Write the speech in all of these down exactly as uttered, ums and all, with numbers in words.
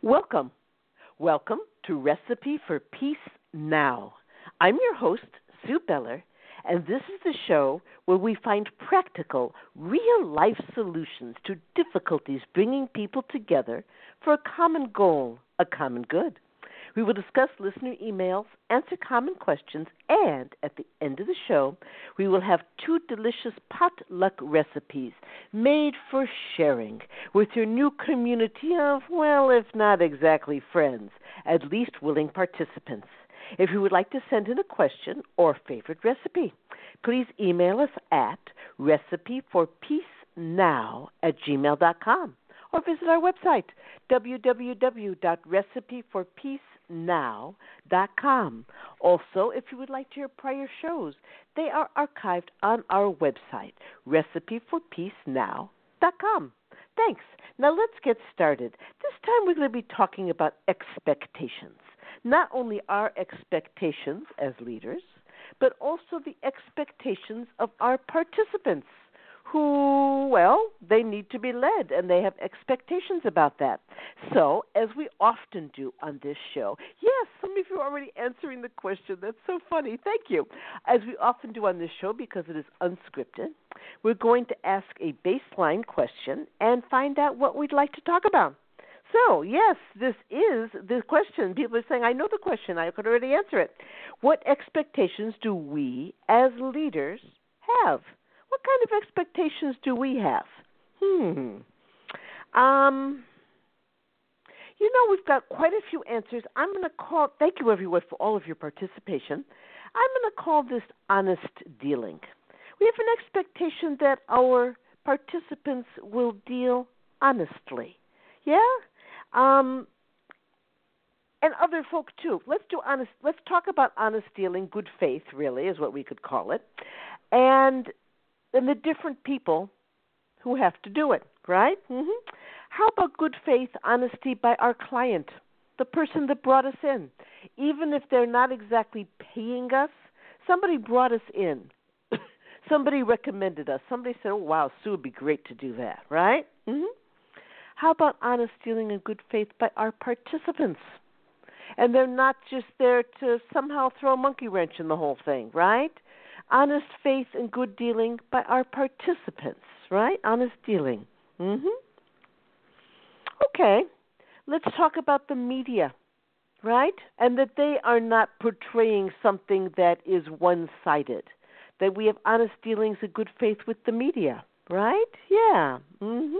Welcome. Welcome to Recipe for Peace Now. I'm your host, Sue Beller, and this is the show where we find practical, real-life solutions to difficulties bringing people together for a common goal, a common good. We will discuss listener emails, answer common questions, and at the end of the show, we will have two delicious potluck recipes made for sharing with your new community of, well, if not exactly friends, at least willing participants. If you would like to send in a question or favorite recipe, please email us at recipeforpeacenow at gmail dot com or visit our website, w w w dot recipe for peace now dot com. Also, if you would like to hear prior shows, they are archived on our website, recipe for peace now dot com. Thanks. Now let's get started. This time we're going to be talking about expectations. Not only our expectations as leaders, but also the expectations of our participants who, well, they need to be led, and they have expectations about that. So, as we often do on this show, yes, some of you are already answering the question. That's so funny. Thank you. As we often do on this show, because it is unscripted, we're going to ask a baseline question and find out what we'd like to talk about. So, yes, this is the question. People are saying, I know the question. I could already answer it. What expectations do we as leaders have? What kind of expectations do we have? Hmm. Um, you know, we've got quite a few answers. I'm going to call, thank you everyone for all of your participation. I'm going to call this honest dealing. We have an expectation that our participants will deal honestly. Yeah? Um, and other folk too. Let's do honest, let's talk about honest dealing, good faith really is what we could call it. And and the different people who have to do it, right? Mm-hmm. How about good faith, honesty by our client, the person that brought us in? Even if they're not exactly paying us, somebody brought us in. Somebody recommended us. Somebody said, oh, wow, Sue would be great to do that, right? Mm-hmm. How about honest dealing and good faith by our participants? And they're not just there to somehow throw a monkey wrench in the whole thing, right? Honest faith and good dealing by our participants, right? Honest dealing. Mm-hmm. Okay, let's talk about the media, right? And that they are not portraying something that is one-sided. That we have honest dealings and good faith with the media, right? Yeah. Mm-hmm.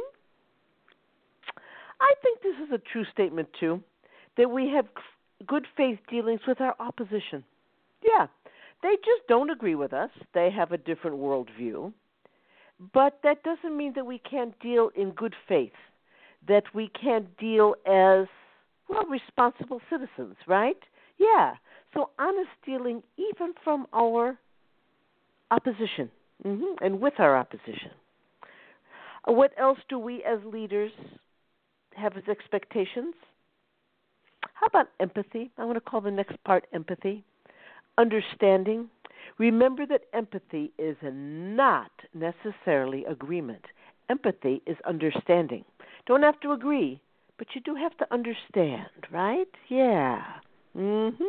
I think this is a true statement, too, that we have good faith dealings with our opposition. Yeah. They just don't agree with us. They have a different worldview. But that doesn't mean that we can't deal in good faith, that we can't deal as, well, responsible citizens, right? Yeah. So honest dealing even from our opposition mm-hmm. and with our opposition. What else do we as leaders have as expectations? How about empathy? I want to call the next part empathy. Understanding. Remember that empathy is not necessarily agreement. Empathy is understanding. Don't have to agree, but you do have to understand, right? Yeah. Mm-hmm.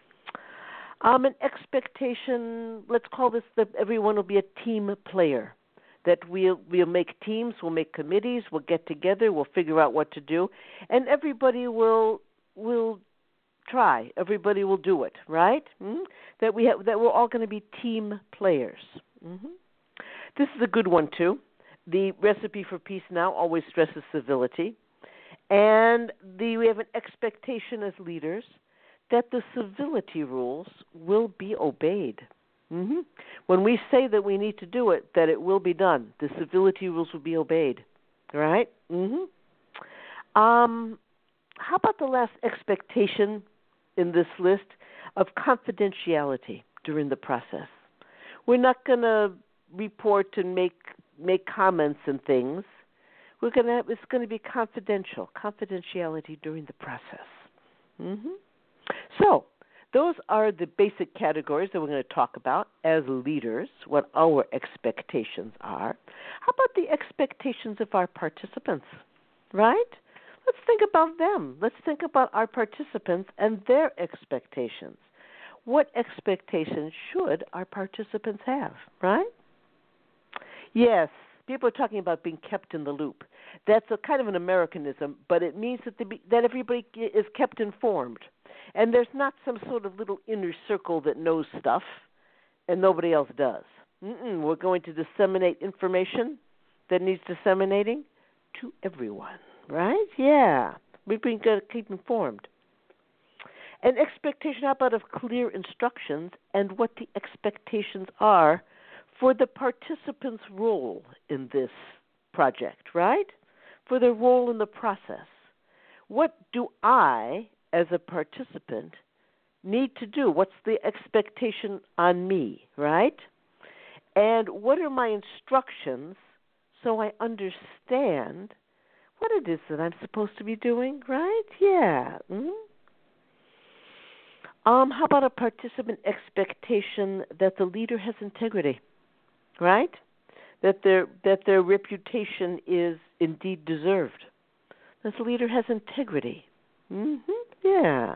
Um, an expectation, let's call this that everyone will be a team player. That we'll, we'll make teams, we'll make committees, we'll get together, we'll figure out what to do, and everybody will will try. Everybody will do it, right? Mm-hmm. That we have, that we're all going to be team players. Mm-hmm. This is a good one too. The Recipe for Peace Now always stresses civility, and the, we have an expectation as leaders that the civility rules will be obeyed. Mm-hmm. When we say that we need to do it, that it will be done. The civility rules will be obeyed, right? Mm-hmm. Um, how about the last expectation in this list of confidentiality during the process? We're not going to report and make make comments and things. We're going to have, it's going to be confidential, confidentiality during the process. Mm-hmm. So those are the basic categories that we're going to talk about as leaders, what our expectations are. How about the expectations of our participants, right? let's think about them. Let's think about our participants and their expectations. What expectations should our participants have, right? Yes, people are talking about being kept in the loop. That's a kind of an Americanism, but it means that, be, that everybody is kept informed. And there's not some sort of little inner circle that knows stuff and nobody else does. Mm-mm, we're going to disseminate information that needs disseminating to everyone, right? Yeah, we've been going to keep informed. An expectation, how about of clear instructions and what the expectations are for the participants' role in this project, right? For their role in the process. What do I, as a participant, need to do? What's the expectation on me, right? And what are my instructions so I understand what it is that I'm supposed to be doing, right? Yeah. Mm-hmm. Um, how about a participant expectation that the leader has integrity, right? That their that their reputation is indeed deserved. That the leader has integrity. Mm-hmm. Yeah.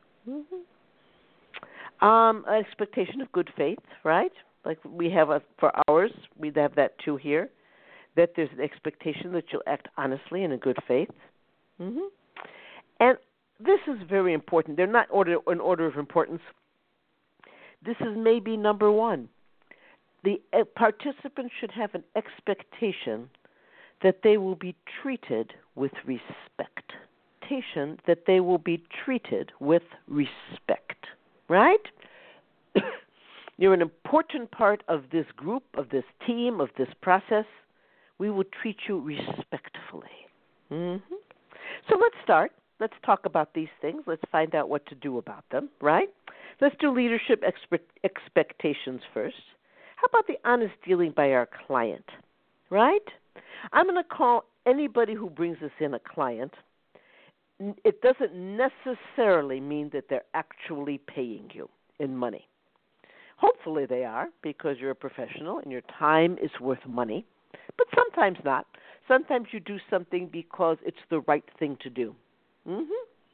Mm-hmm. Um, an expectation of good faith, right? Like we have a, for ours, we have that too here. That there's an expectation that you'll act honestly and in good faith. Mm-hmm. And this is very important. They're not order in order of importance. This is maybe number one. The uh, participants should have an expectation that they will be treated with respect. That they will be treated with respect, right? You're an important part of this group, of this team, of this process. We will treat you respectfully. Mm-hmm. So let's start. Let's talk about these things. Let's find out what to do about them, right? Let's do leadership expe- expectations first. How about the honest dealing by our client, right? I'm going to call anybody who brings us in a client. It doesn't necessarily mean that they're actually paying you in money. Hopefully they are, because you're a professional and your time is worth money. But sometimes not. Sometimes you do something because it's the right thing to do. Mm-hmm.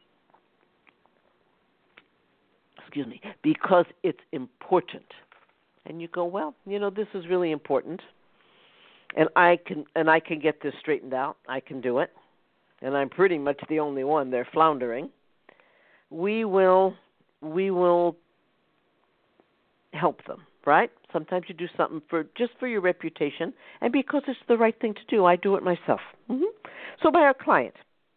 Excuse me. Because it's important. And you go, well, you know, this is really important. And I can and I can get this straightened out. I can do it. And I'm pretty much the only one. They're floundering. We will we will help them, right? Sometimes you do something for just for your reputation, and because it's the right thing to do, I do it myself. Mm-hmm. So by our client,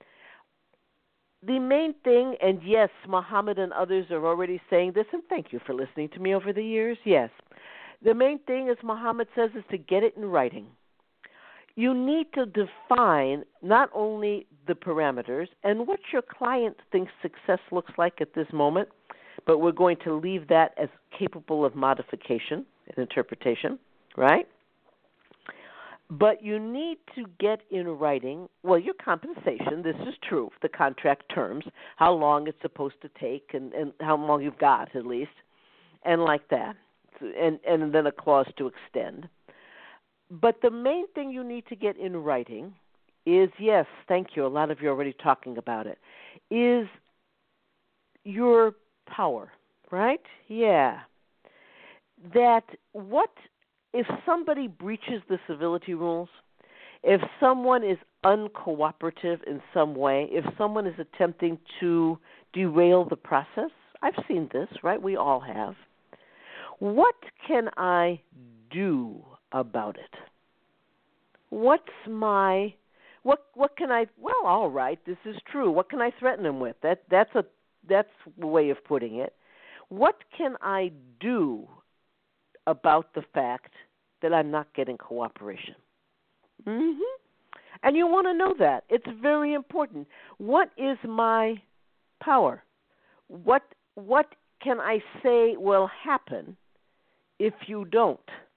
the main thing, and yes, Muhammad and others are already saying this, and thank you for listening to me over the years, yes. The main thing, as Muhammad says, is to get it in writing. You need to define not only the parameters and what your client thinks success looks like at this moment, but we're going to leave that as capable of modification and interpretation, right? But you need to get in writing, well, your compensation, this is true, the contract terms, how long it's supposed to take and, and how long you've got at least, and like that, and, and then a clause to extend. But the main thing you need to get in writing is, yes, thank you, a lot of you are already talking about it, is your power, right? Yeah. That what, if somebody breaches the civility rules, if someone is uncooperative in some way, if someone is attempting to derail the process, I've seen this, right? We all have. What can I do about it? What's my, what what can I, well, all right, this is true. What can I threaten them with? That That's a that's a way of putting it. What can I do about the fact that I'm not getting cooperation? Mm-hmm. And you want to know that. It's very important. What is my power? What what can I say will happen if you don't?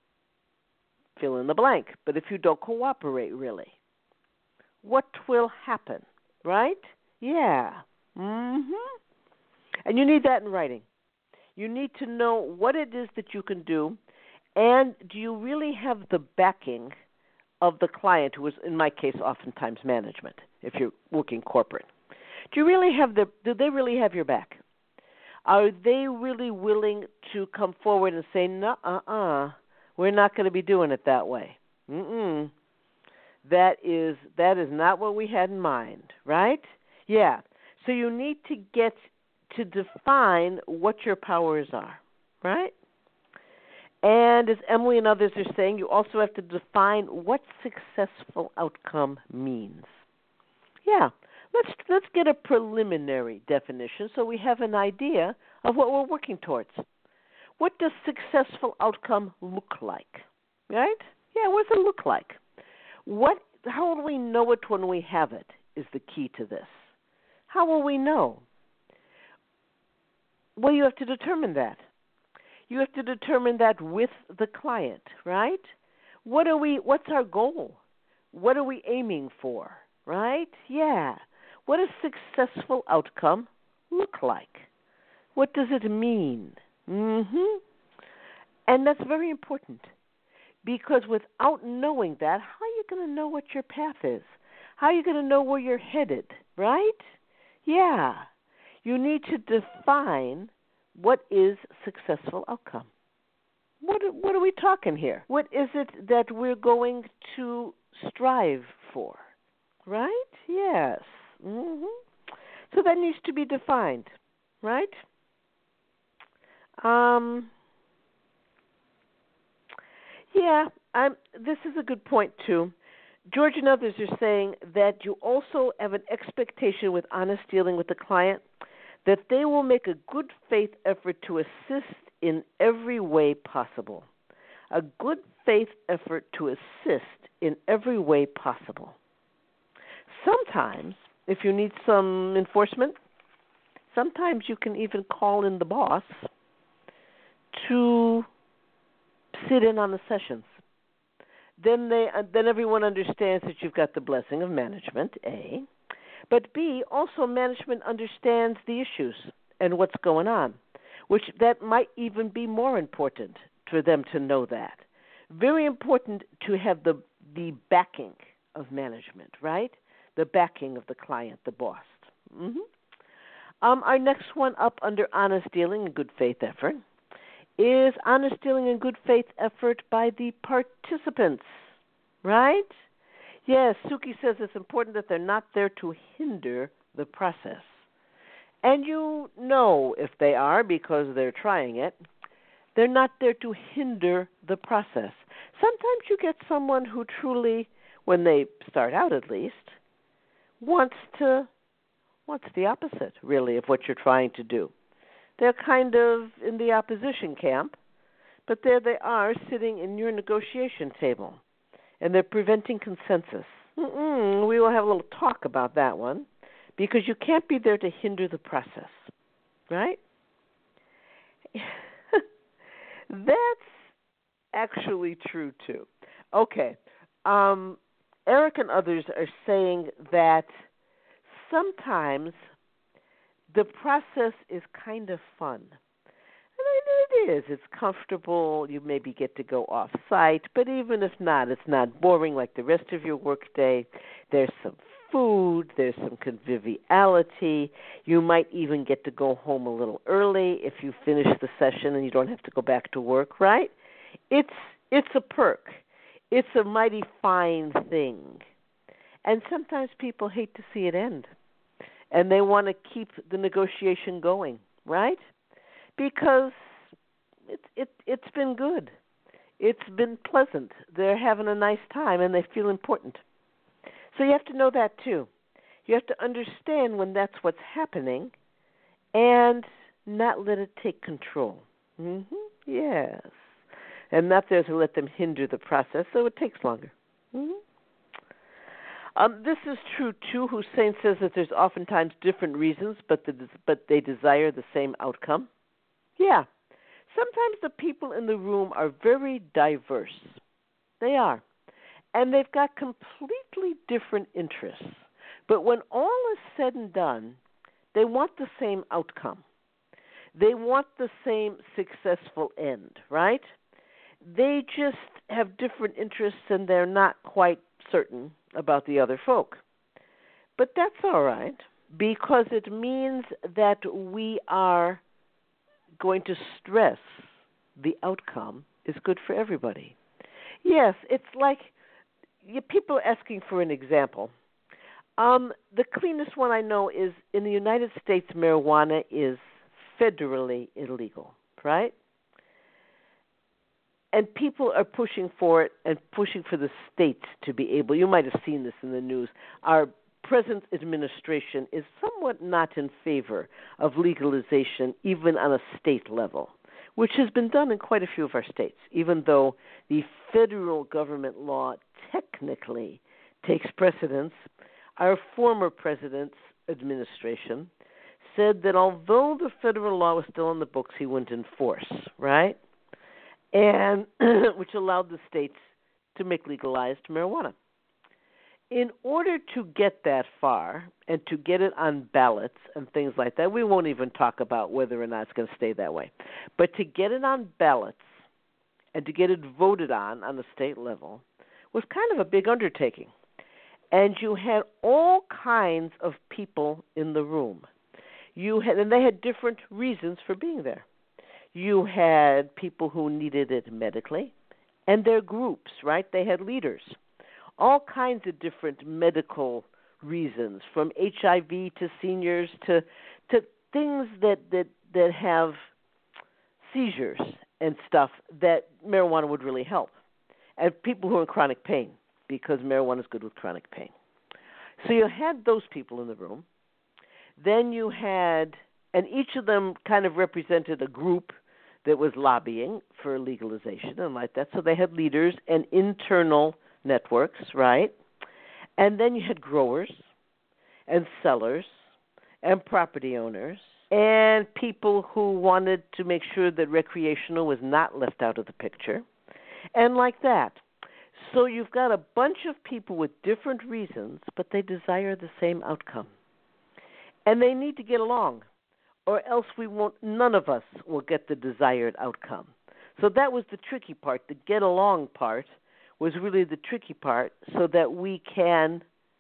Fill in the blank. But if you don't cooperate, really, what will happen? Right? Yeah. Mm-hmm. And you need that in writing. You need to know what it is that you can do, and do you really have the backing of the client, who is, in my case, oftentimes management. if you're working corporate. Do you really have the? Do they really have your back? Are they really willing to come forward and say, no, uh-uh, we're not going to be doing it that way? Mm-mm. That is, that is not what we had in mind, right? Yeah. So you need to get to define what your powers are, right? And as Emily and others are saying, you also have to define what successful outcome means. Yeah. Let's let's get a preliminary definition so we have an idea of what we're working towards. What does successful outcome look like? Right? Yeah, what does it look like? What how will we know it when we have it is the key to this. How will we know? Well, you have to determine that. You have to determine that with the client, right? What are we what's our goal? What are we aiming for? Right? Yeah. What does successful outcome look like? What does it mean? Mm-hmm. And that's very important because without knowing that, how are you going to know what your path is? How are you going to know where you're headed, right? Yeah. You need to define what is successful outcome. What what are we talking here? What is it that we're going to strive for? Right? Yes. Mm-hmm. So that needs to be defined, right? Um, yeah, I'm, this is a good point, too. George and others are saying that you also have an expectation with honest dealing with the client that they will make a good faith effort to assist in every way possible. A good faith effort to assist in every way possible. Sometimes, if you need some enforcement, sometimes you can even call in the boss to sit in on the sessions. Then they, uh, then everyone understands that you've got the blessing of management, A. But B, also management understands the issues and what's going on, which that might even be more important for them to know that. Very important to have the the backing of management, right? The backing of the client, the boss. Mm-hmm. Um, our next one up under honest dealing and good faith effort is honest dealing and good faith effort by the participants, right? Yes, Suki says it's important that they're not there to hinder the process. And you know if they are because they're trying it. They're not there to hinder the process. Sometimes you get someone who truly, when they start out at least, wants to, wants the opposite, really, of what you're trying to do. They're kind of in the opposition camp, but there they are sitting in your negotiation table, and they're preventing consensus. Mm-mm, we will have a little talk about that one, because you can't be there to hinder the process, right? That's actually true, too. Okay. Um, Eric and others are saying that sometimes the process is kind of fun. And it is. It's comfortable. You maybe get to go off-site. But even if not, it's not boring like the rest of your workday. There's some food. There's some conviviality. You might even get to go home a little early if you finish the session and you don't have to go back to work, right? It's it's a perk. It's a mighty fine thing. And sometimes people hate to see it end. And they want to keep the negotiation going, right? Because it's it, it's been good. It's been pleasant. They're having a nice time, and they feel important. So you have to know that, too. You have to understand when that's what's happening and not let it take control. Mm-hmm. Yes. And not there to let them hinder the process, so it takes longer. Mm-hmm. Um, this is true, too. Hussein says that there's oftentimes different reasons, but, the, but they desire the same outcome. Yeah. Sometimes the people in the room are very diverse. They are. And they've got completely different interests. But when all is said and done, they want the same outcome. They want the same successful end, right? They just have different interests and they're not quite certain about the other folk. But that's all right because it means that we are going to stress the outcome is good for everybody. Yes, it's like you, people are asking for an example. Um, the cleanest one I know is in the United States, marijuana is federally illegal, right? And people are pushing for it and pushing for the states to be able. You might have seen this in the news. Our present administration is somewhat not in favor of legalization, even on a state level, which has been done in quite a few of our states, even though the federal government law technically takes precedence. Our former president's administration said that although the federal law was still in the books, he wouldn't enforce, right? And which allowed the states to make legalized marijuana. In order to get that far and to get it on ballots and things like that, we won't even talk about whether or not it's going to stay that way. But to get it on ballots and to get it voted on on the state level was kind of a big undertaking. And you had all kinds of people in the room. You had, and they had different reasons for being there. You had people who needed it medically, and their groups, right? They had leaders. All kinds of different medical reasons, from H I V to seniors to to things that, that, that have seizures and stuff that marijuana would really help. And people who are in chronic pain, because marijuana is good with chronic pain. So you had those people in the room. Then you had, and each of them kind of represented a group that was lobbying for legalization and like that. So they had leaders and internal networks, right? And then you had growers and sellers and property owners and people who wanted to make sure that recreational was not left out of the picture and like that. So you've got a bunch of people with different reasons, but they desire the same outcome. And they need to get along, or else we won't, none of us will get the desired outcome. So that was the tricky part. The get along part was really the tricky part, so that we can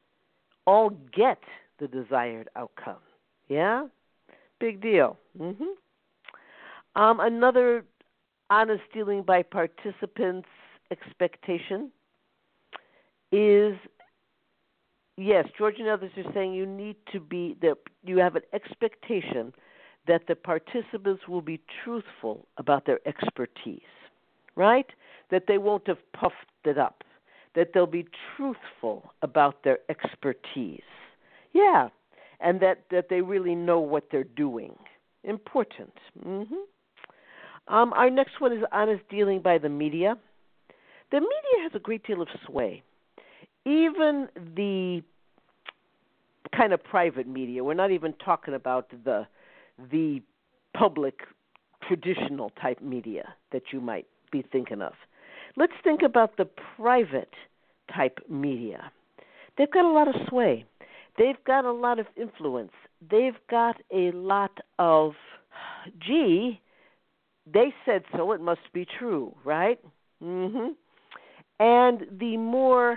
all get the desired outcome. Yeah? Big deal. Mm-hmm. Um, another honest dealing by participants expectation is, yes, George and others are saying you need to be, that you have an expectation that the participants will be truthful about their expertise, right? That they won't have puffed it up, that they'll be truthful about their expertise. Yeah, and that, that they really know what they're doing. Important. Mm-hmm. Um, our next one is honest dealing by the media. The media has a great deal of sway. Even the kind of private media, we're not even talking about the the public traditional type media that you might be thinking of. Let's think about the private type media. They've got a lot of sway. They've got a lot of influence. They've got a lot of, gee, they said so, it must be true, right? Mm-hmm. And the more,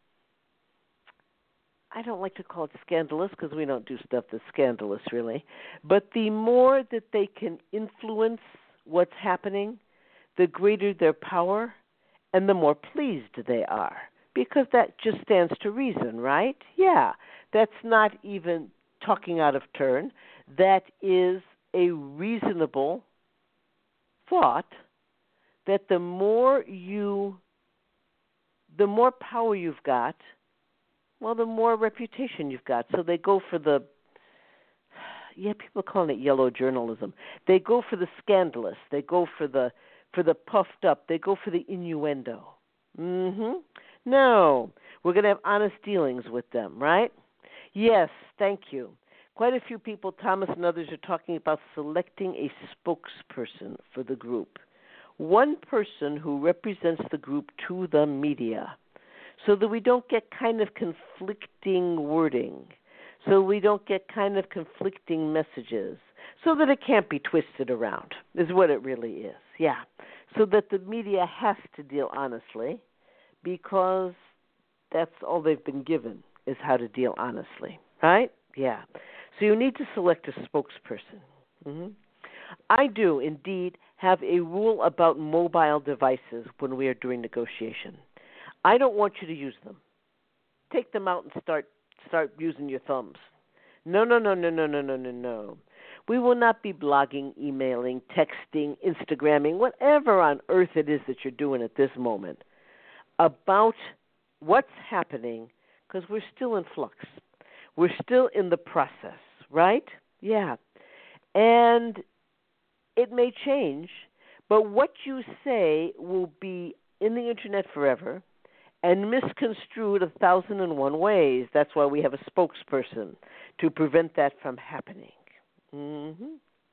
I don't like to call it scandalous because we don't do stuff that's scandalous really, but the more that they can influence what's happening, the greater their power and the more pleased they are, because that just stands to reason, right? Yeah, that's not even talking out of turn. That is a reasonable thought that the more you, the more power you've got, well, the more reputation you've got. So they go for the, yeah, people are calling it yellow journalism. They go for the scandalous. They go for the for the puffed up. They go for the innuendo. Mm-hmm. No, we're going to have honest dealings with them, right? Yes, thank you. Quite a few people, Thomas and others, are talking about selecting a spokesperson for the group. One person who represents the group to the media, so that we don't get kind of conflicting wording, so we don't get kind of conflicting messages, so that it can't be twisted around, is what it really is. Yeah, so that the media has to deal honestly, because that's all they've been given, is how to deal honestly, right? Yeah. So you need to select a spokesperson. Mm-hmm. I do indeed have a rule about mobile devices when we are doing negotiation. I don't want you to use them. Take them out and start start using your thumbs. No, no, no, no, no, no, no, no, no. We will not be blogging, emailing, texting, Instagramming, whatever on earth it is that you're doing at this moment about what's happening, because we're still in flux. We're still in the process, right? Yeah. And it may change, but what you say will be in the internet forever and misconstrued a thousand and one ways. That's why we have a spokesperson to prevent that from happening. Mm-hmm.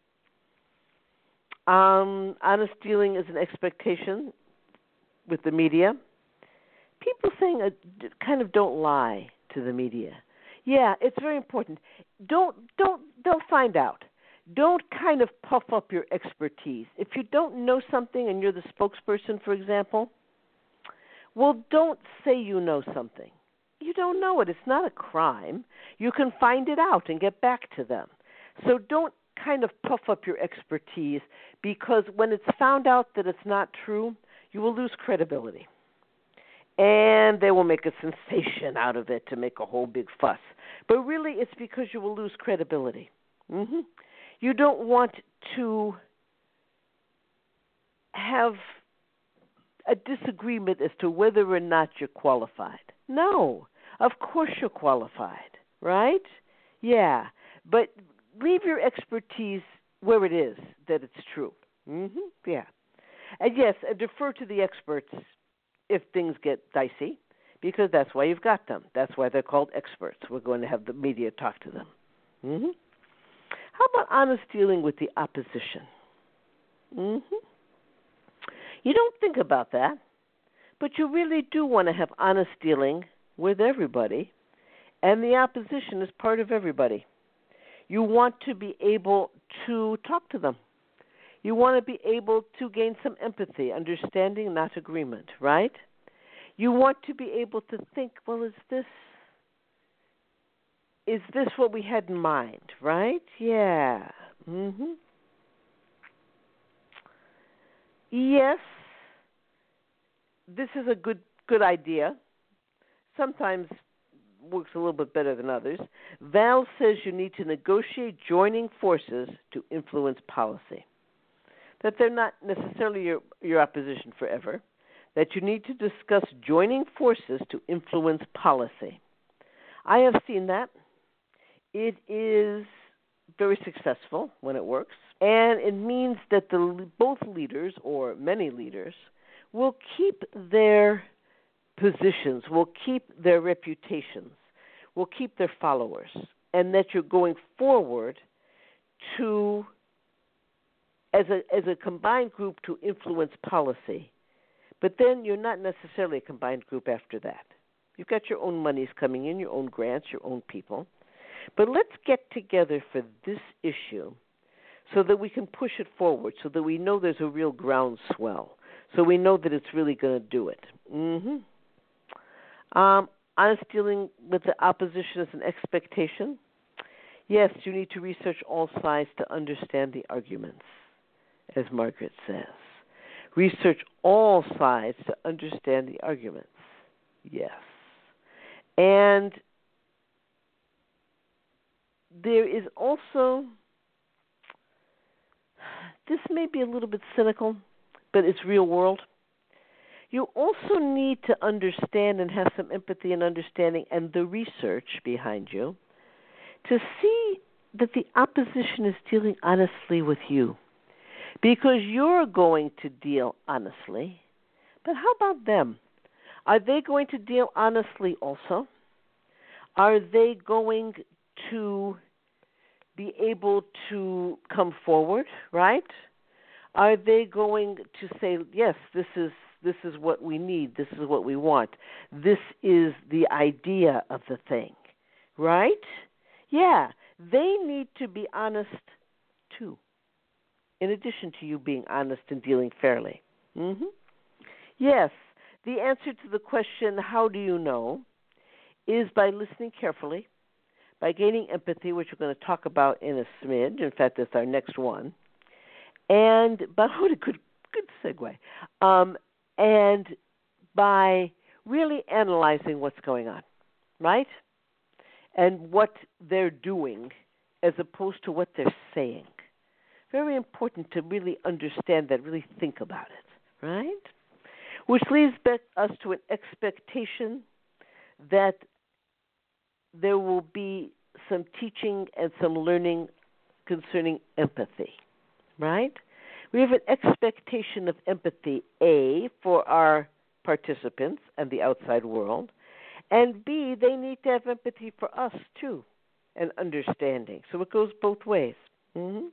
Um, honest dealing is an expectation with the media. People saying uh, kind of don't lie to the media. Yeah, it's very important. Don't don't they'll find out. Don't kind of puff up your expertise. If you don't know something and you're the spokesperson, for example, well, don't say you know something. You don't know it. It's not a crime. You can find it out and get back to them. So don't kind of puff up your expertise, because when it's found out that it's not true, you will lose credibility. And they will make a sensation out of it to make a whole big fuss. But really, it's because you will lose credibility. Mm-hmm. You don't want to have a disagreement as to whether or not you're qualified. No, of course you're qualified, right? Yeah, but leave your expertise where it is that it's true. Mm-hmm. Yeah. And yes, uh, defer to the experts if things get dicey, because that's why you've got them. That's why they're called experts. We're going to have the media talk to them. Mm-hmm. How about honest dealing with the opposition? Mm-hmm. You don't think about that, but you really do want to have honest dealing with everybody, and the opposition is part of everybody. You want to be able to talk to them. You want to be able to gain some empathy, understanding, not agreement, right? You want to be able to think, well, is this is this what we had in mind, right? Yeah. Mm-hmm. Yes, this is a good good idea. Sometimes works a little bit better than others. Val says you need to negotiate joining forces to influence policy. That they're not necessarily your, your opposition forever. That you need to discuss joining forces to influence policy. I have seen that. It is very successful when it works, and it means that the both leaders, or many leaders, will keep their positions, will keep their reputations, will keep their followers, and that you're going forward to, as a as a combined group, to influence policy. But then you're not necessarily a combined group after that. You've got your own monies coming in, your own grants, your own people. But let's get together for this issue so that we can push it forward, so that we know there's a real groundswell, so we know that it's really going to do it. Mm-hmm. Um, honest dealing with the opposition is an expectation. Yes, you need to research all sides to understand the arguments, as Margaret says. Research all sides to understand the arguments. Yes. And there is also, this may be a little bit cynical, but it's real world. You also need to understand and have some empathy and understanding and the research behind you to see that the opposition is dealing honestly with you. Because you're going to deal honestly, but how about them? Are they going to deal honestly also? Are they going to be able to come forward, right? Are they going to say, yes, this is this is what we need, this is what we want, this is the idea of the thing, right? Yeah, they need to be honest too, in addition to you being honest and dealing fairly. Mm-hmm. Yes, the answer to the question, how do you know, is by listening carefully, by gaining empathy, which we're going to talk about in a smidge. In fact, that's our next one. And, but what a good, good segue. Um, and by really analyzing what's going on, right? And what they're doing as opposed to what they're saying. Very important to really understand that, really think about it, right? Which leads back us to an expectation that there will be some teaching and some learning concerning empathy, right? We have an expectation of empathy, A, for our participants and the outside world, and B, they need to have empathy for us too, and understanding. So it goes both ways. Mm-hmm.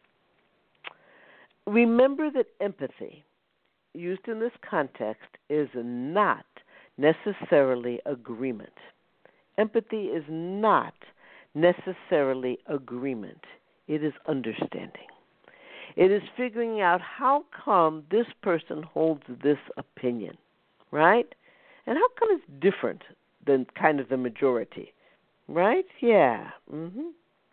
Remember that empathy, used in this context, is not necessarily agreement. Empathy is not necessarily agreement. It is understanding. It is figuring out how come this person holds this opinion, right? And how come it's different than kind of the majority, right? Yeah. Mm-hmm.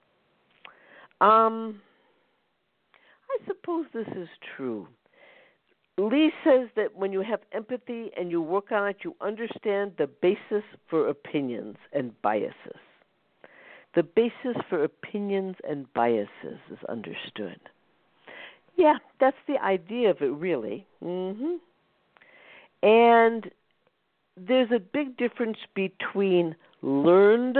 Um, I suppose this is true. Lee says that when you have empathy and you work on it, you understand the basis for opinions and biases. The basis for opinions and biases is understood. Yeah, that's the idea of it, really. Mm-hmm. And there's a big difference between learned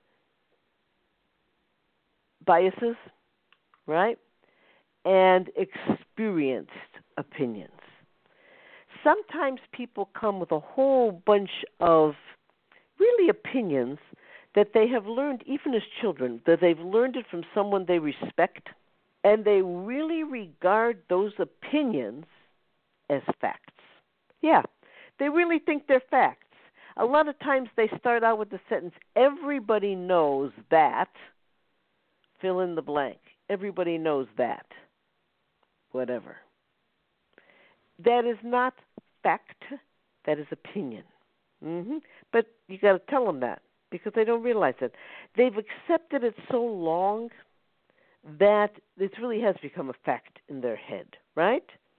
biases, right, and experienced opinions. Sometimes people come with a whole bunch of really opinions that they have learned even as children, that they've learned it from someone they respect, and they really regard those opinions as facts. Yeah, they really think they're facts. A lot of times they start out with the sentence, everybody knows that, fill in the blank. Everybody knows that, whatever. That is not fact, that is opinion. Mm-hmm. But you got to tell them that because they don't realize it. They've accepted it so long that it really has become a fact in their head, right?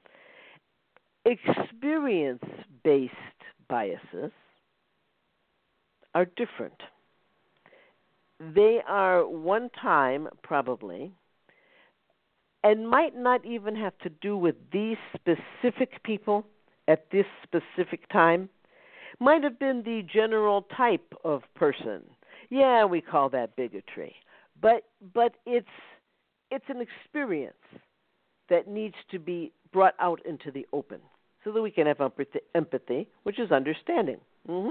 Experience-based biases are different. They are one time, probably, and might not even have to do with these specific people at this specific time. Might have been the general type of person. Yeah, we call that bigotry. But but it's it's an experience that needs to be brought out into the open so that we can have empathy, which is understanding. Mm-hmm.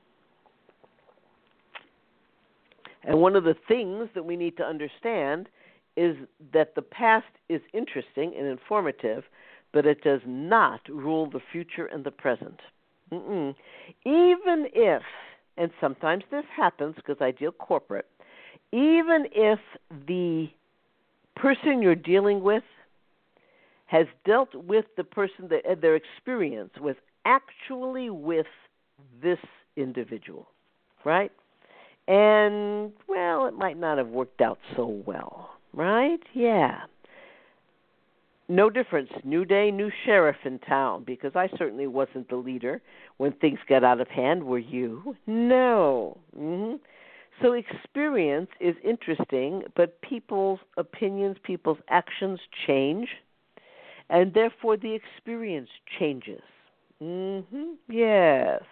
And one of the things that we need to understand is that the past is interesting and informative, but it does not rule the future and the present. Mm-mm. Even if, and sometimes this happens because I deal corporate, even if the person you're dealing with has dealt with the person that their experience with actually with this individual, right? And, well, it might not have worked out so well, right? Yeah. No difference. New day, new sheriff in town, because I certainly wasn't the leader when things got out of hand. Were you? No. Mm-hmm. So experience is interesting, but people's opinions, people's actions change, and therefore the experience changes. Mm-hmm. Yes.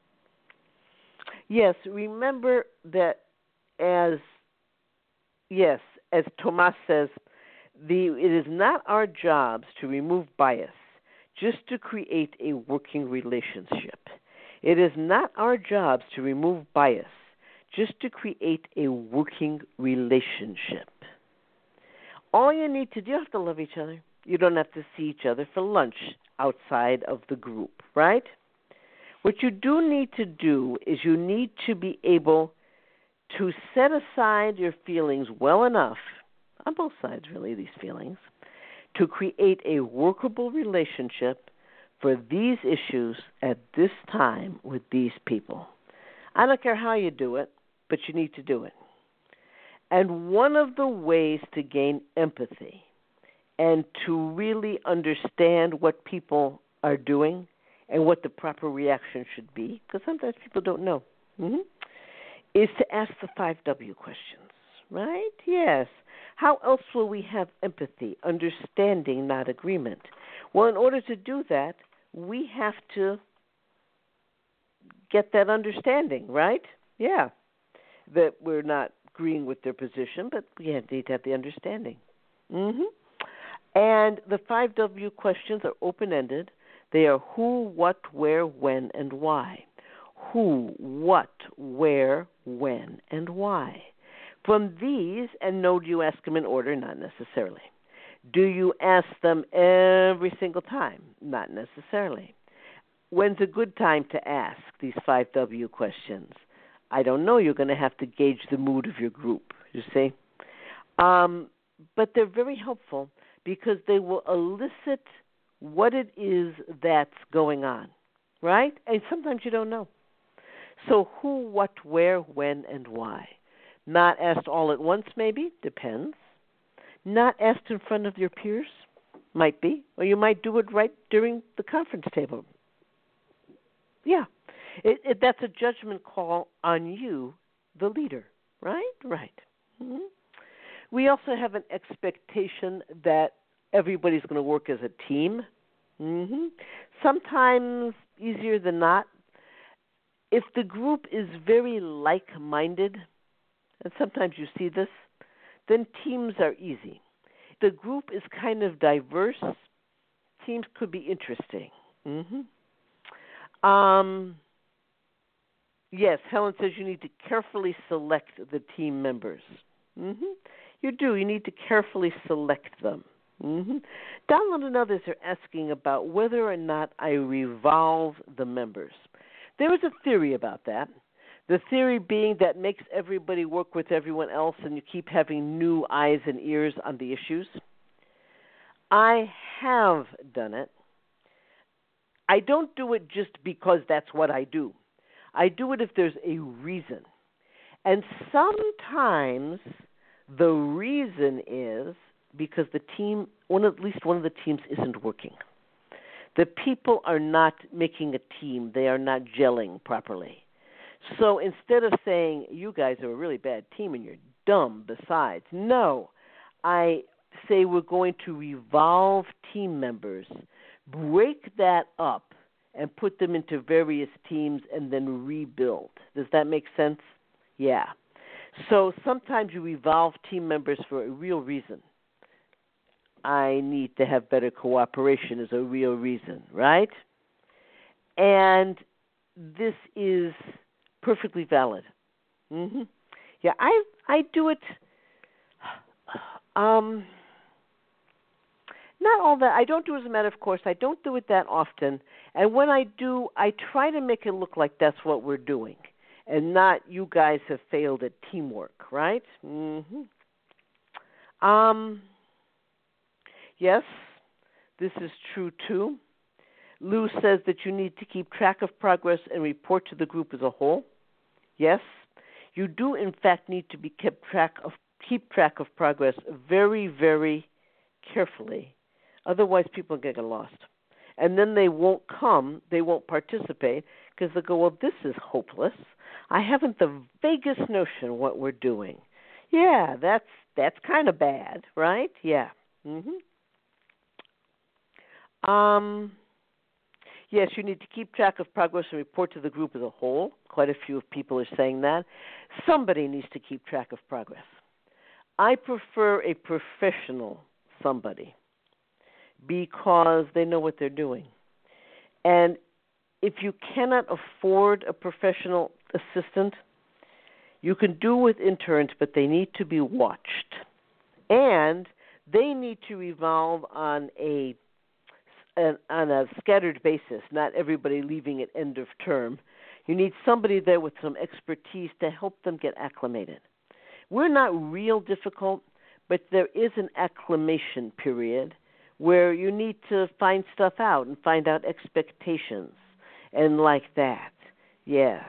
Yes, remember that as, yes, as Tomas says, the it is not our jobs to remove bias, just to create a working relationship. It is not our jobs to remove bias, just to create a working relationship. All you need to do, you have to love each other. You don't have to see each other for lunch outside of the group, right? What you do need to do is you need to be able to set aside your feelings well enough, on both sides really, these feelings, to create a workable relationship for these issues at this time with these people. I don't care how you do it, but you need to do it. And one of the ways to gain empathy and to really understand what people are doing and what the proper reaction should be, because sometimes people don't know, mm-hmm, is to ask the five W questions, right? Yes. How else will we have empathy, understanding, not agreement? Well, in order to do that, we have to get that understanding, right? Yeah, that we're not agreeing with their position, but we need to have the understanding. Mm-hmm. And the five W questions are open-ended. They are who, what, where, when, and why. Who, what, where, when, and why. From these, and no, do you ask them in order? Not necessarily. Do you ask them every single time? Not necessarily. When's a good time to ask these five W questions? I don't know. You're going to have to gauge the mood of your group, you see. Um, but they're very helpful because they will elicit what it is that's going on, right? And sometimes you don't know. So who, what, where, when, and why. Not asked all at once, maybe, depends. Not asked in front of your peers, might be. Or you might do it right during the conference table. Yeah. It, it, that's a judgment call on you, the leader, right? Right. Mm-hmm. We also have an expectation that everybody's going to work as a team. Mm-hmm. Sometimes easier than not. If the group is very like-minded, and sometimes you see this, then teams are easy. The group is kind of diverse. Teams could be interesting. Mm-hmm. Um, yes, Helen says you need to carefully select the team members. Mm-hmm. You do. You need to carefully select them. Mm-hmm. Donald and others are asking about whether or not I revolve the members. There is a theory about that. The theory being that makes everybody work with everyone else and you keep having new eyes and ears on the issues. I have done it. I don't do it just because that's what I do. I do it if there's a reason. And sometimes the reason is because the team, one at least one of the teams isn't working. The people are not making a team. They are not gelling properly. So instead of saying, you guys are a really bad team and you're dumb besides, no, I say we're going to revolve team members, break that up, and put them into various teams and then rebuild. Does that make sense? Yeah. So sometimes you revolve team members for a real reason. I need to have better cooperation is a real reason, right? And this is perfectly valid. Mm-hmm. Yeah, I I do it. Um, not all that. I don't do it as a matter of course. I don't do it that often. And when I do, I try to make it look like that's what we're doing, and not you guys have failed at teamwork, right? Mm-hmm. Um. Yes, this is true too. Lou says that you need to keep track of progress and report to the group as a whole. Yes, you do in fact need to be kept track of keep track of progress very, very carefully. Otherwise, people get lost, and then they won't come. They won't participate because they go, "Well, this is hopeless. I haven't the vaguest notion what we're doing." Yeah, that's that's kind of bad, right? Yeah. Mhm. Um, yes, you need to keep track of progress and report to the group as a whole. Quite a few people are saying that. Somebody needs to keep track of progress. I prefer a professional somebody because they know what they're doing. And if you cannot afford a professional assistant, you can do with interns, but they need to be watched. And they need to revolve on a on a scattered basis, not everybody leaving at end of term. You need somebody there with some expertise to help them get acclimated. We're not real difficult, but there is an acclimation period where you need to find stuff out and find out expectations and like that. Yes.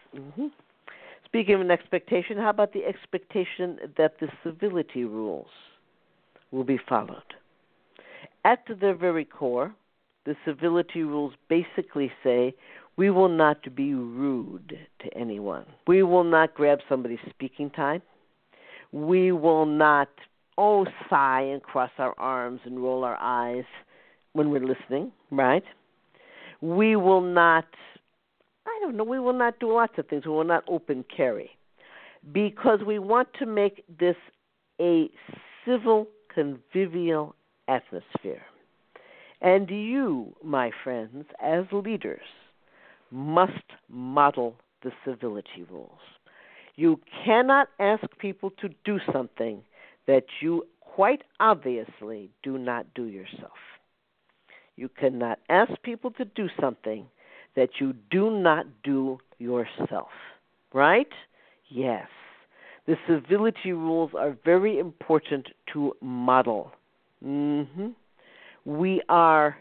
Mm-hmm. Speaking of an expectation, how about the expectation that the civility rules will be followed? At their very core, the civility rules basically say we will not be rude to anyone. We will not grab somebody's speaking time. We will not, oh, sigh and cross our arms and roll our eyes when we're listening, right? We will not, I don't know, we will not do lots of things. We will not open carry because we want to make this a civil, convivial atmosphere. And you, my friends, as leaders, must model the civility rules. You cannot ask people to do something that you quite obviously do not do yourself. You cannot ask people to do something that you do not do yourself. Right? Yes. The civility rules are very important to model. Mm-hmm. We are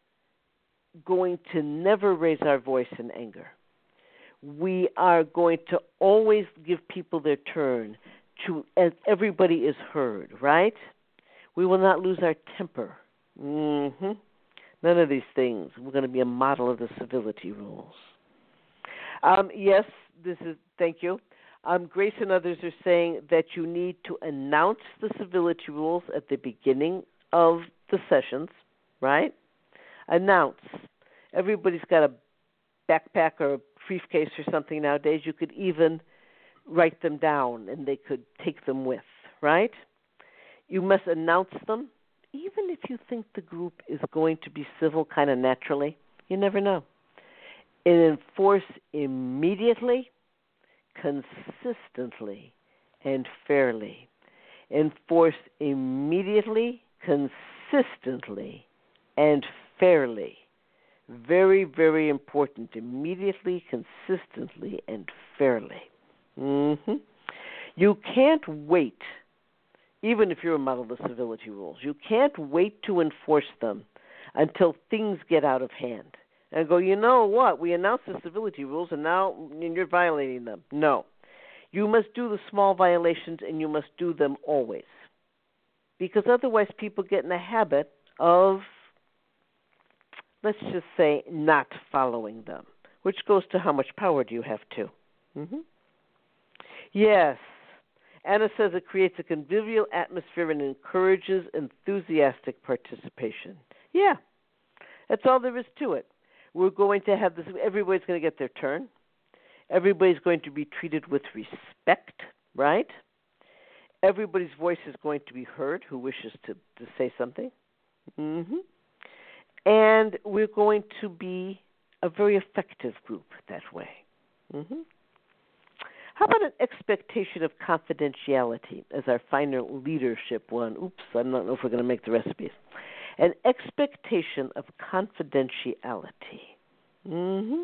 going to never raise our voice in anger. We are going to always give people their turn to as everybody is heard, right? We will not lose our temper. Mm-hmm. None of these things. We're going to be a model of the civility rules. Um, yes, this is, thank you. Um, Grace and others are saying that you need to announce the civility rules at the beginning of the sessions, right? Announce. Everybody's got a backpack or a briefcase or something nowadays. You could even write them down and they could take them with, right? You must announce them, even if you think the group is going to be civil kind of naturally. You never know. And enforce immediately, consistently, and fairly. Enforce immediately, consistently, and fairly. Very, very important. Immediately, consistently, and fairly. Mm-hmm. You can't wait, even if you're a model of the civility rules, you can't wait to enforce them until things get out of hand. And go, you know what, we announced the civility rules and now you're violating them. No. You must do the small violations and you must do them always. Because otherwise people get in the habit of, let's just say, not following them, which goes to how much power do you have to. Mm-hmm. Yes. Anna says it creates a convivial atmosphere and encourages enthusiastic participation. Yeah, that's all there is to it. We're going to have this, everybody's going to get their turn. Everybody's going to be treated with respect, right? Everybody's voice is going to be heard who wishes to, to say something. Mm-hmm. And we're going to be a very effective group that way. Mm-hmm. How about an expectation of confidentiality as our final leadership one? Oops, I don't know if we're going to make the recipes. An expectation of confidentiality. Mm-hmm.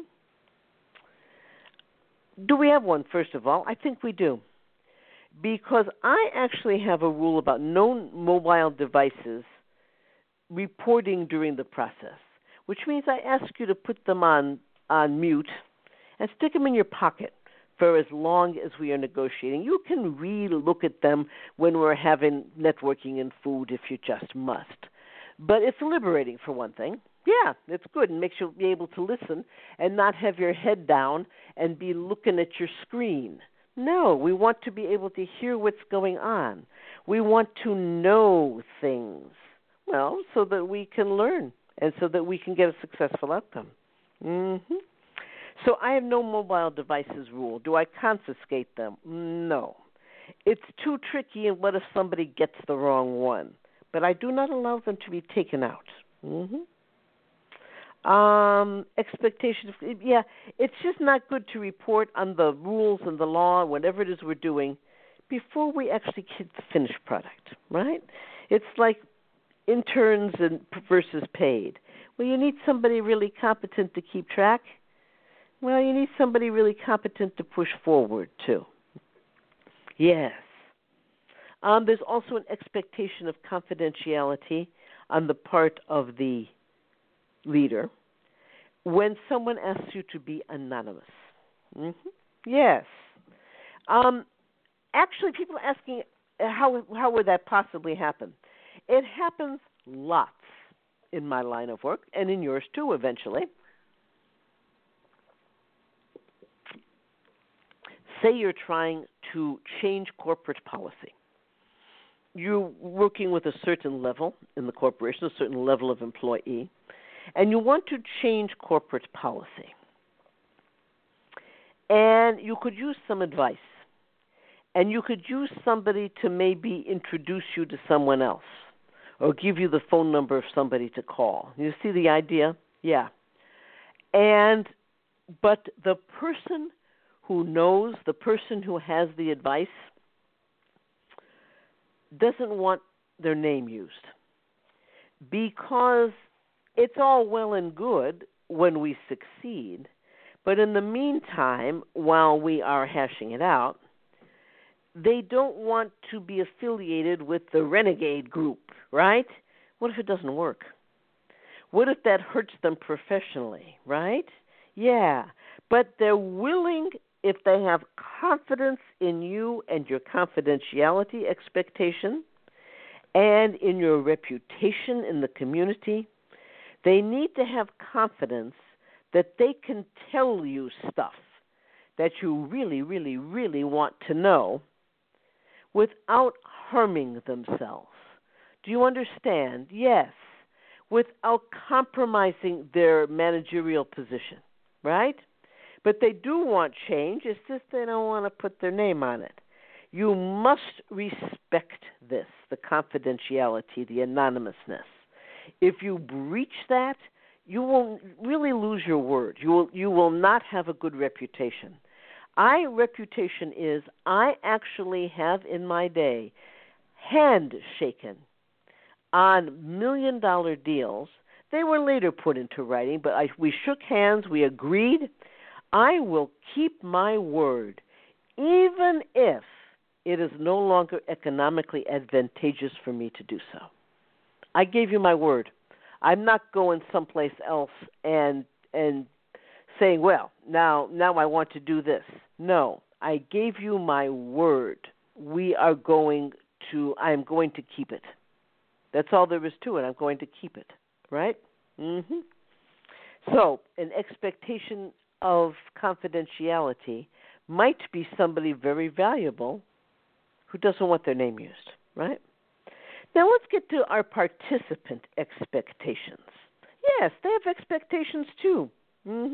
Do we have one, first of all? I think we do. Because I actually have a rule about no mobile devices reporting during the process, which means I ask you to put them on, on mute and stick them in your pocket for as long as we are negotiating. You can re-look at them when we're having networking and food if you just must. But it's liberating, for one thing. Yeah, it's good and makes you be able to listen and not have your head down and be looking at your screen. No, we want to be able to hear what's going on. We want to know things, well, so that we can learn and so that we can get a successful outcome. Mm-hmm. So I have no mobile devices rule. Do I confiscate them? No. It's too tricky, and what if somebody gets the wrong one? But I do not allow them to be taken out. Mm-hmm. Um, expectation of, yeah, it's just not good to report on the rules and the law, whatever it is we're doing, before we actually get the finished product, right? It's like interns and versus paid. Well, you need somebody really competent to keep track. Well, you need somebody really competent to push forward, too. Yes. Um, there's also an expectation of confidentiality on the part of the leader when someone asks you to be anonymous. Mm-hmm. Yes. Um, actually, people are asking how how would that possibly happen? It happens lots in my line of work and in yours too eventually. Say you're trying to change corporate policy. You're working with a certain level in the corporation, a certain level of employee, and you want to change corporate policy. And you could use some advice. And you could use somebody to maybe introduce you to someone else or give you the phone number of somebody to call. You see the idea? Yeah. And but the person who knows, the person who has the advice, doesn't want their name used, because it's all well and good when we succeed, but in the meantime, while we are hashing it out, they don't want to be affiliated with the renegade group, right? What if it doesn't work? What if that hurts them professionally, right? Yeah, but they're willing, if they have confidence in you and your confidentiality expectation and in your reputation in the community, they need to have confidence that they can tell you stuff that you really, really, really want to know without harming themselves. Do you understand? Yes. Without compromising their managerial position, right? But they do want change. It's just they don't want to put their name on it. You must respect this, the confidentiality, the anonymousness. If you breach that, you will really lose your word. You will, you will not have a good reputation. My reputation is I actually have in my day handshaken on million-dollar deals. They were later put into writing, but I, we shook hands, we agreed. I will keep my word, even if it is no longer economically advantageous for me to do so. I gave you my word. I'm not going someplace else and and saying, well, now now I want to do this. No, I gave you my word. We are going to, I am going to keep it. That's all there is to it. I'm going to keep it, right? Mm-hmm. So an expectation of confidentiality might be somebody very valuable who doesn't want their name used, right? Now let's get to our participant expectations. Yes, they have expectations too. Mm-hmm.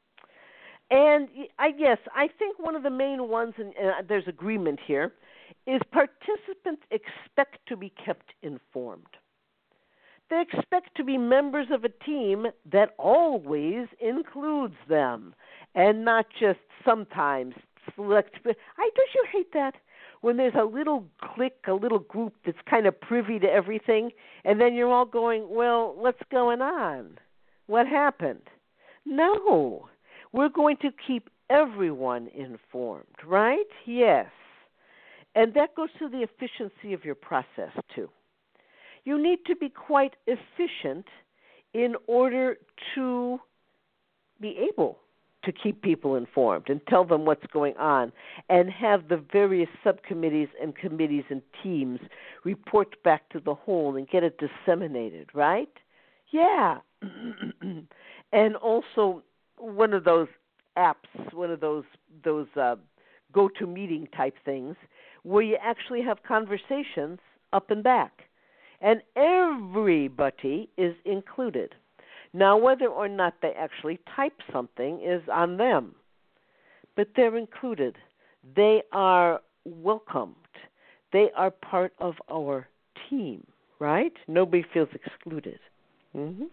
And I yes, I think one of the main ones, and uh, there's agreement here, is participants expect to be kept informed. They expect to be members of a team that always includes them, and not just sometimes select. I don't you hate that? When there's a little clique, a little group that's kind of privy to everything, and then you're all going, well, what's going on? What happened? No. We're going to keep everyone informed, right? Yes. And that goes to the efficiency of your process, too. You need to be quite efficient in order to be able to keep people informed and tell them what's going on and have the various subcommittees and committees and teams report back to the whole and get it disseminated, right? Yeah. And also one of those apps, one of those those uh, go-to-meeting type things where you actually have conversations up and back. And everybody is included. Now, whether or not they actually type something is on them, but they're included. They are welcomed. They are part of our team, right? Nobody feels excluded. Mm-hmm.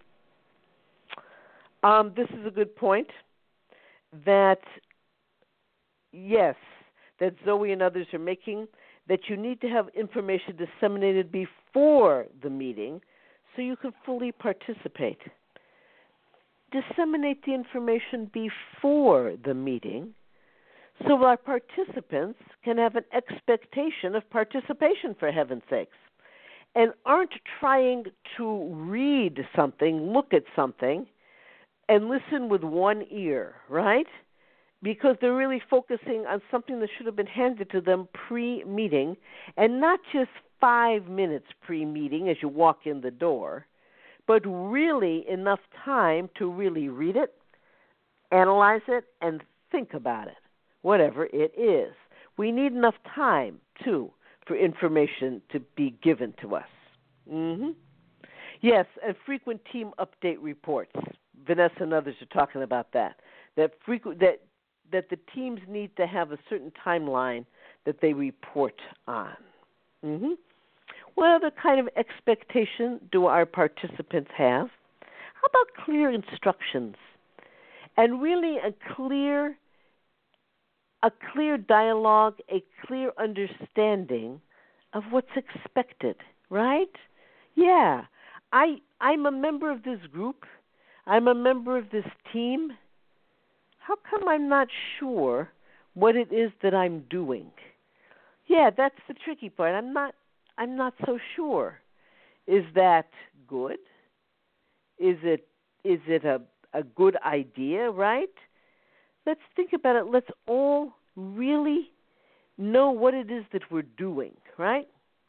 Um, this is a good point that, yes, that Zoe and others are making, that you need to have information disseminated before the meeting so you can fully participate. Disseminate the information before the meeting so our participants can have an expectation of participation, for heaven's sakes, and aren't trying to read something, look at something, and listen with one ear, right? because they're really focusing on something that should have been handed to them pre-meeting, and not just five minutes pre-meeting as you walk in the door, but really enough time to really read it, analyze it, and think about it, whatever it is. We need enough time, too, for information to be given to us. Mm-hmm. Yes, and frequent team update reports. Vanessa and others are talking about that. That frequent that that the teams need to have a certain timeline that they report on. Mm-hmm. What other kind of expectation do our participants have? How about clear instructions? And really a clear a clear dialogue, a clear understanding of what's expected, right? Yeah. I I'm a member of this group. I'm a member of this team. How come I'm not sure what it is that I'm doing? Yeah, that's the tricky part. I'm not I'm not so sure. Is that good? Is it is it a, a good idea, right? Let's think about it. Let's all really know what it is that we're doing, right?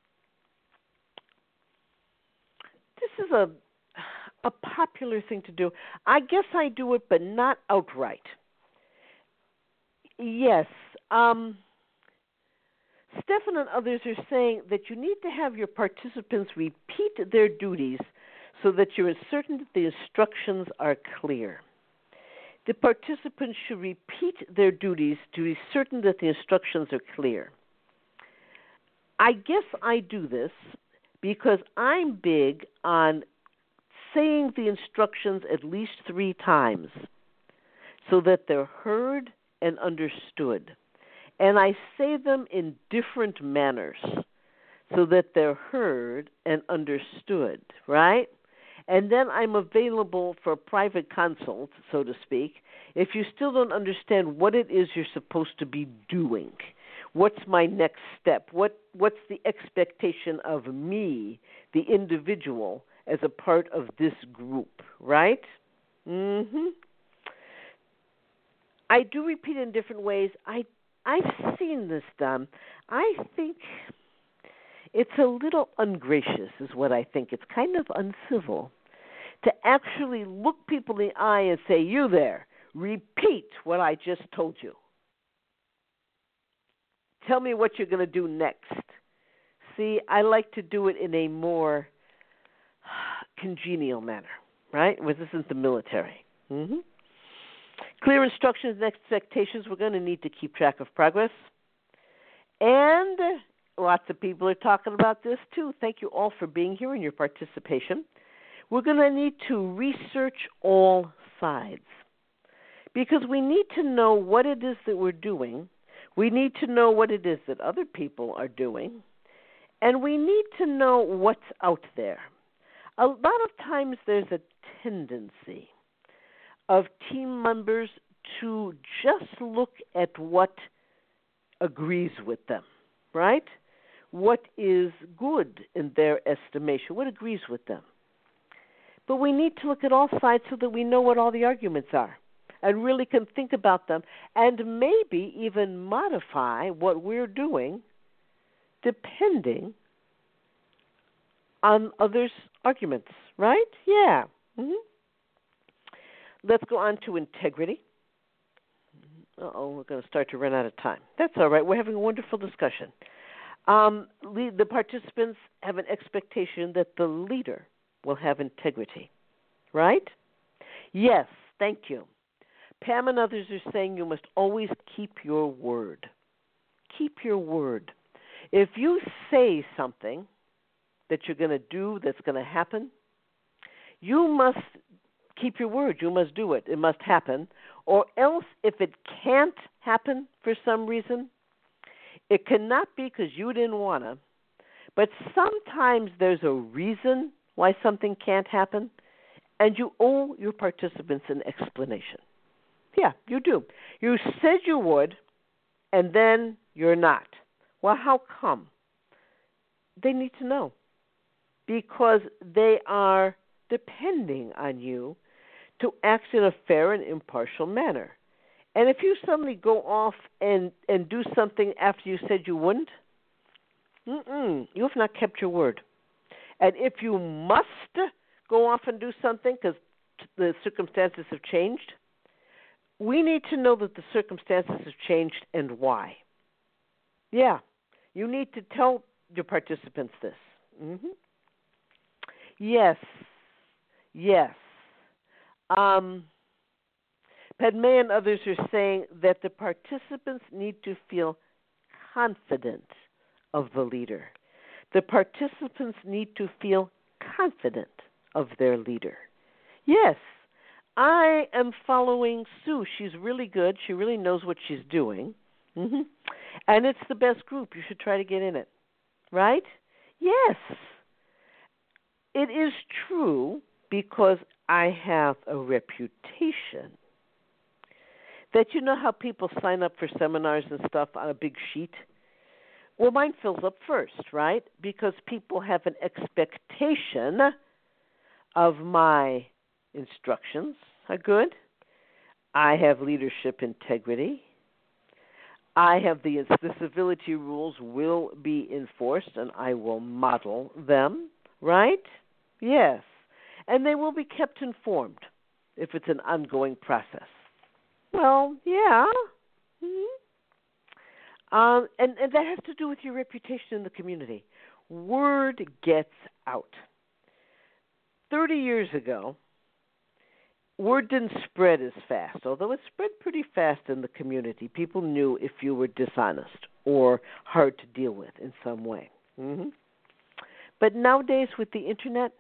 This is a a popular thing to do. I guess I do it, but not outright. Yes. Um, Stefan and others are saying that you need to have your participants repeat their duties so that you're certain that the instructions are clear. The participants should repeat their duties to be certain that the instructions are clear. I guess I do this because I'm big on saying the instructions at least three times so that they're heard and understood. And I say them in different manners so that they're heard and understood, right? And then I'm available for private consult, so to speak, if you still don't understand what it is you're supposed to be doing. What's my next step? What What's the expectation of me, the individual, as a part of this group, right? Mm-hmm. I do repeat in different ways. I, I've seen this done. I think it's a little ungracious is what I think. It's kind of uncivil to actually look people in the eye and say, you there, repeat what I just told you. Tell me what you're going to do next. See, I like to do it in a more congenial manner, right? Well, this isn't the military. Mm-hmm. Clear instructions and expectations. We're going to need to keep track of progress. And lots of people are talking about this too. Thank you all for being here and your participation. We're going to need to research all sides because we need to know what it is that we're doing. We need to know what it is that other people are doing. And we need to know what's out there. A lot of times there's a tendency of team members to just look at what agrees with them, right? What is good in their estimation, what agrees with them. But we need to look at all sides so that we know what all the arguments are and really can think about them and maybe even modify what we're doing depending on others' arguments, right? Yeah. Mm-hmm. Let's go on to integrity. Uh-oh, we're going to start to run out of time. That's all right. We're having a wonderful discussion. Um, the participants have an expectation that the leader will have integrity, right? Yes, thank you. Pam and others are saying you must always keep your word. Keep your word. If you say something that you're going to do that's going to happen, you must keep your word. You must do it. It must happen. Or else, if it can't happen for some reason, it cannot be because you didn't want to. But sometimes there's a reason why something can't happen, and you owe your participants an explanation. Yeah, you do. You said you would, and then you're not. Well, how come? They need to know because they are depending on you to act in a fair and impartial manner. And if you suddenly go off and, and do something after you said you wouldn't, mm-mm, you have not kept your word. And if you must go off and do something because the circumstances have changed, we need to know that the circumstances have changed and why. Yeah, you need to tell your participants this. Mm-hmm. Yes, yes. Um, Padme and others are saying that the participants need to feel confident of the leader. The participants need to feel confident of their leader. Yes, I am following Sue. She's really good. She really knows what she's doing. Mm-hmm. And it's the best group. You should try to get in it. Right? Yes. It is true because I have a reputation. That you know how people sign up for seminars and stuff on a big sheet? Well, mine fills up first, right? Because people have an expectation of my instructions are good. I have leadership integrity. I have the, the civility rules will be enforced, and I will model them, right? Yes. And they will be kept informed if it's an ongoing process. Well, yeah. Mm-hmm. Um, and, and that has to do with your reputation in the community. Word gets out. Thirty years ago, word didn't spread as fast, although it spread pretty fast in the community. People knew if you were dishonest or hard to deal with in some way. Mm-hmm. But nowadays with the Internet,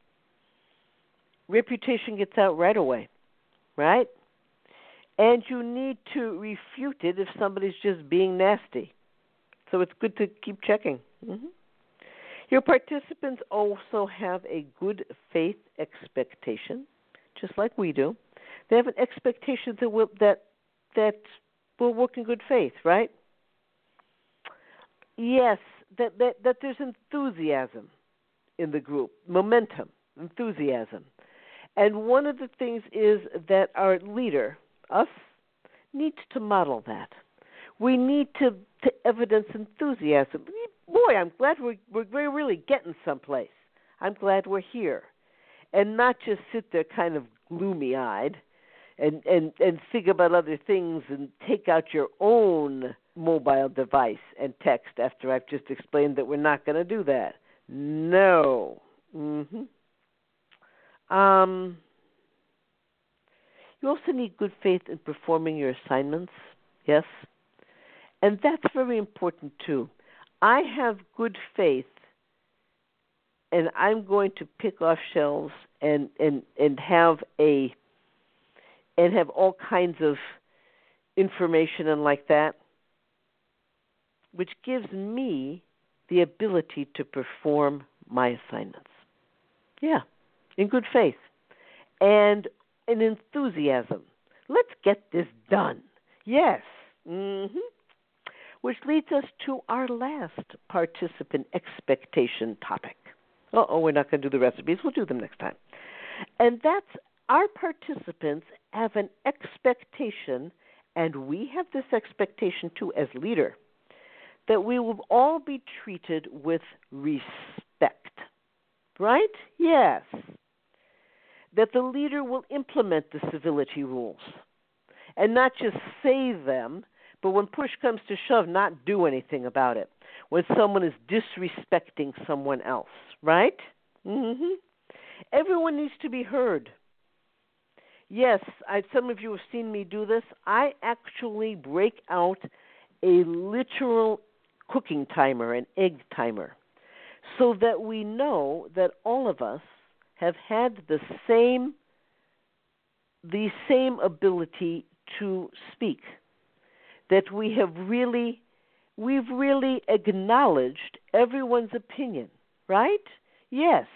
reputation gets out right away, right? And you need to refute it if somebody's just being nasty. So it's good to keep checking. Mm-hmm. Your participants also have a good faith expectation, just like we do. They have an expectation that will, that that will work in good faith, right? Yes, that, that, that there's enthusiasm in the group, momentum, enthusiasm. And one of the things is that our leader, us, needs to model that. We need to, to evidence enthusiasm. Boy, I'm glad we're, we're, we're really getting someplace. I'm glad we're here. And not just sit there kind of gloomy-eyed and, and, and think about other things and take out your own mobile device and text after I've just explained that we're not going to do that. No. Mm-hmm. Um, you also need good faith in performing your assignments, yes? And that's very important too. I have good faith, and I'm going to pick off shelves and, and, and have a and have all kinds of information and like that, which gives me the ability to perform my assignments. Yeah, in good faith and an enthusiasm. Let's get this done. Yes. Mm-hmm. Which leads us to our last participant expectation topic. Uh-oh, we're not going to do the recipes. We'll do them next time. And that's our participants have an expectation, and we have this expectation too as leader, that we will all be treated with respect. Right? Yes. That the leader will implement the civility rules and not just say them, but when push comes to shove, not do anything about it. When someone is disrespecting someone else, right? Mm-hmm. Everyone needs to be heard. Yes, I, some of you have seen me do this. I actually break out a literal cooking timer, an egg timer, so that we know that all of us have had the same the same ability to speak. That we have really, we've really acknowledged everyone's opinion, right? Yes,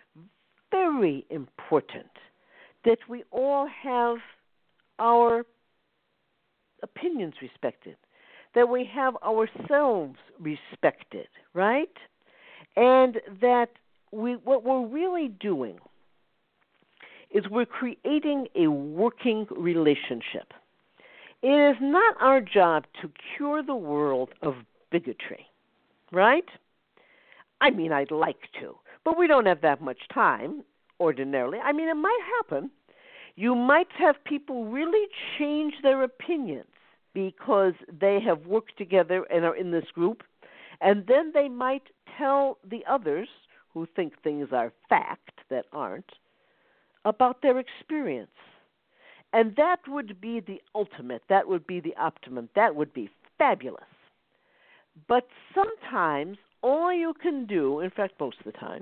very important that we all have our opinions respected, that we have ourselves respected, right? And that we, what we're really doing is we're creating a working relationship. It is not our job to cure the world of bigotry, right? I mean, I'd like to, but we don't have that much time ordinarily. I mean, it might happen. You might have people really change their opinions because they have worked together and are in this group, and then they might tell the others who think things are fact that aren't about their experience. And that would be the ultimate. That would be the optimum. That would be fabulous. But sometimes all you can do, in fact most of the time,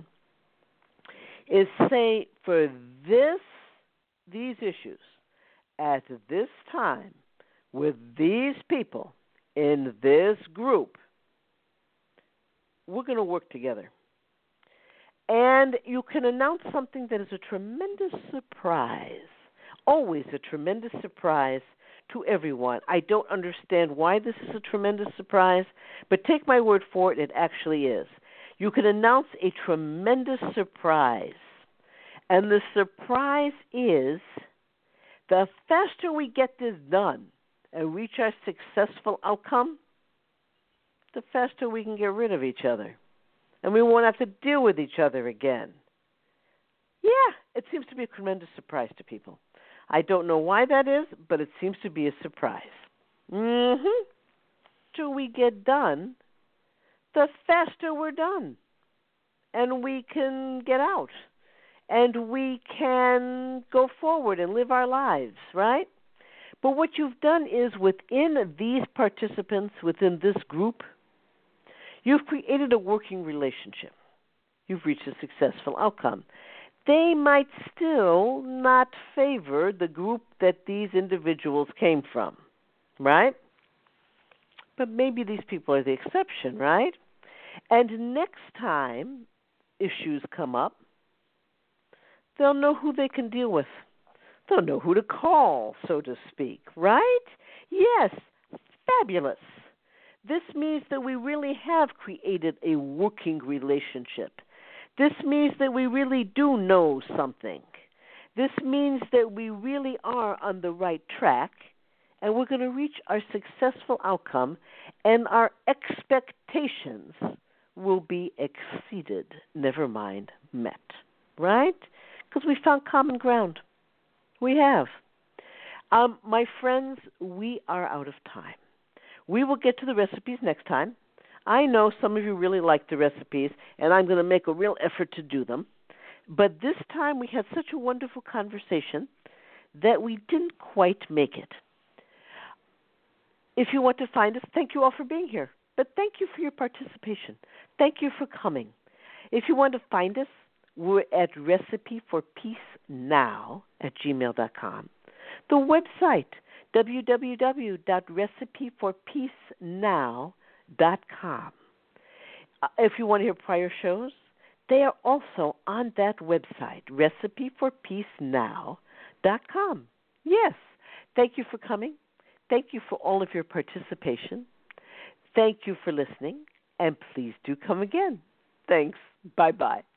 is say for this, these issues, at this time, with these people, in this group, we're going to work together. And you can announce something that is a tremendous surprise, always a tremendous surprise to everyone. I don't understand why this is a tremendous surprise, but take my word for it, it actually is. You can announce a tremendous surprise, and the surprise is the faster we get this done and reach our successful outcome, the faster we can get rid of each other. And we won't have to deal with each other again. Yeah, it seems to be a tremendous surprise to people. I don't know why that is, but it seems to be a surprise. Mm-hmm. Till we get done, the faster we're done. And we can get out. And we can go forward and live our lives, right? But what you've done is within these participants, within this group, you've created a working relationship. You've reached a successful outcome. They might still not favor the group that these individuals came from, right? But maybe these people are the exception, right? And next time issues come up, they'll know who they can deal with. They'll know who to call, so to speak, right? Yes, fabulous. This means that we really have created a working relationship. This means that we really do know something. This means that we really are on the right track, and we're going to reach our successful outcome, and our expectations will be exceeded, never mind met, right? Because we found common ground. We have. Um, my friends, we are out of time. We will get to the recipes next time. I know some of you really like the recipes, and I'm going to make a real effort to do them. But this time we had such a wonderful conversation that we didn't quite make it. If you want to find us, thank you all for being here. But thank you for your participation. Thank you for coming. If you want to find us, we're at recipe for peace now at gmail dot com. The website, w w w dot recipe for peace now dot com. Uh, if you want to hear prior shows, they are also on that website, recipe for peace now dot com. Yes, thank you for coming. Thank you for all of your participation. Thank you for listening, and please do come again. Thanks. Bye-bye.